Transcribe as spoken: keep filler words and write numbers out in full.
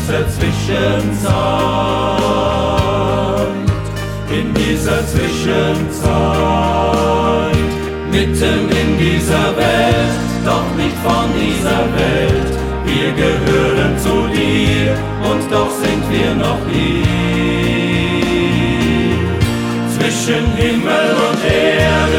dieser Zwischenzeit, in dieser Zwischenzeit, mitten in dieser Welt, doch nicht von dieser Welt. Wir gehören zu dir und doch sind wir noch hier. Zwischen Himmel und Erde